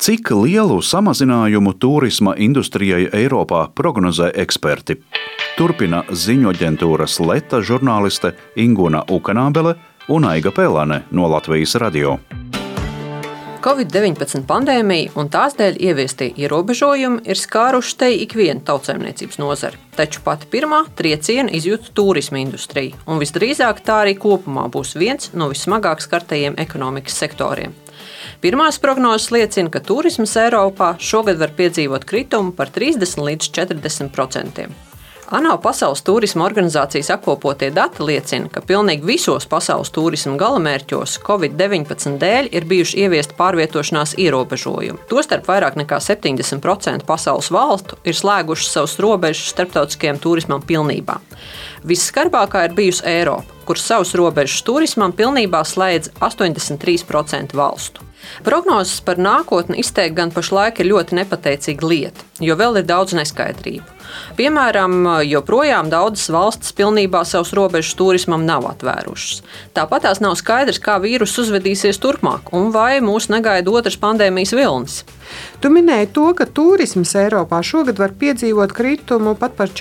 Cik lielu samazinājumu turisma industrijai Eiropā prognozē eksperti? Turpina ziņu aģentūras Leta žurnāliste Inguna Ukanābele un Aiga Pelane no Latvijas radio. Covid-19 pandēmija un tās dēļ ieviestie ierobežojumi ir skāruši te ikvienu tautsaimniecības nozari. Taču pati pirmā trieciena izjūta turisma industrija, un visdrīzāk tā arī kopumā būs viens no vissmagāk skartajiem ekonomikas sektoriem. Pirmās prognozes liecina, ka turisms Eiropā šogad var piedzīvot kritumu par 30 līdz 40%. ANO Pasaules turisma organizācijas apkopotie dati liecina, ka pilnīgi visos pasaules turisma galamērķos Covid-19 dēļ ir bijuši ieviesti pārvietošanās ierobežojumi. Tostarp vairāk nekā 70% pasaules valstu ir slēgušas savus robežas starptautiskajam turismam pilnībā. Visskarbākā ir bijusi Eiropa, kur savus robežas turismam pilnībā slēdz 83% valstu. Prognozes par nākotni izteikt gan pašlaik ir ļoti nepateicīga lieta, jo vēl ir daudz neskaidrību. Piemēram, joprojām daudzas valstis pilnībā savus robežas turismam nav atvērušas. Tāpat tās nav skaidrs, kā vīruss uzvedīsies turpmāk un vai mūs negaida otrs pandēmijas vilnis. Tu minēji to, ka turisms Eiropā šogad var piedzīvot kritumu pat par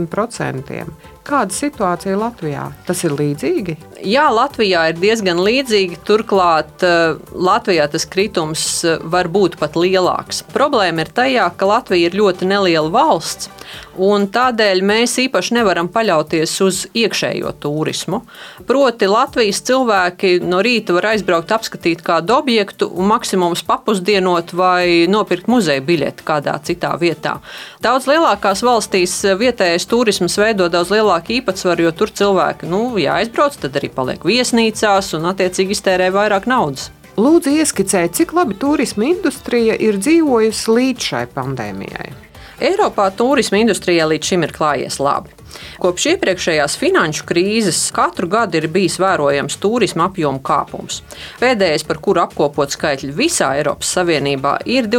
40%. Kāda situācija Latvijā? Tas ir līdzīgi? Jā, Latvijā ir diezgan līdzīgi, turklāt Latvijā tas kritums var būt pat lielāks. Problēma ir tajā, ka Latvija ir ļoti neliela valsts, un tādēļ mēs īpaši nevaram paļauties uz iekšējo turismu. Proti Latvijas cilvēki no rīta var aizbraukt apskatīt kādu objektu un maksimums papusdienot vai nopirkt muzeja biļeti kādā citā vietā. Daudz lielākās valstīs vietējais turisms veido daudz lielāku īpatsvaru, jo tur cilvēki, ja aizbrauc, tad arī paliek viesnīcās un attiecīgi iztērē vairāk naudas. Lūdzu, ieskicēj, cik labi turisma industrija ir dzīvojusi līdz šai pandēmijai. Eiropā turisma industrijai līdz šim ir klājies labi. Kopš iepriekšējās finanšu krīzes katru gadu ir bijis vērojams turisma apjomu kāpums. Pēdējais, par kuru apkopot skaitļi visā Eiropas Savienībā, ir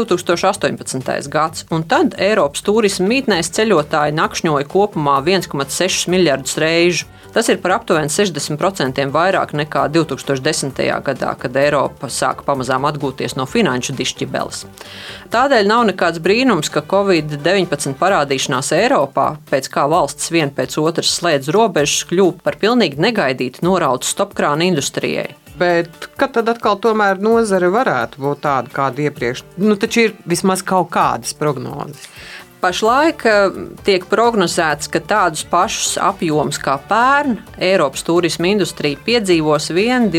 2018. gads, un tad Eiropas turisma mītnēs ceļotāji nakšņoja kopumā 1,6 miljardus reižu. Tas ir par aptuveni 60% vairāk nekā 2010. gadā, kad Eiropa sāka pamazām atgūties no finanšu dišķibeles. Tādēļ nav nekāds brīnums, ka Covid-19 parādīšanās Eiropā, pēc kā valsts viena pēc otras slēdz robežas, kļūpa par pilnīgi negaidītu norautu stopkrānu industrijai. Bet kad tad atkal tomēr nozare varētu būt tāda, kāda iepriekš? Taču ir vismaz kaut kādas prognozes. Pašlaik tiek prognozēts, ka tādus pašus apjomus kā pērn Eiropas turisma industrija piedzīvos vien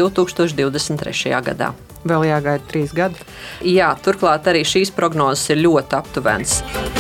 2023. gadā. Vēl jāgaida 3 gadi. Jā, turklāt arī šīs prognozes ir ļoti aptuvenas.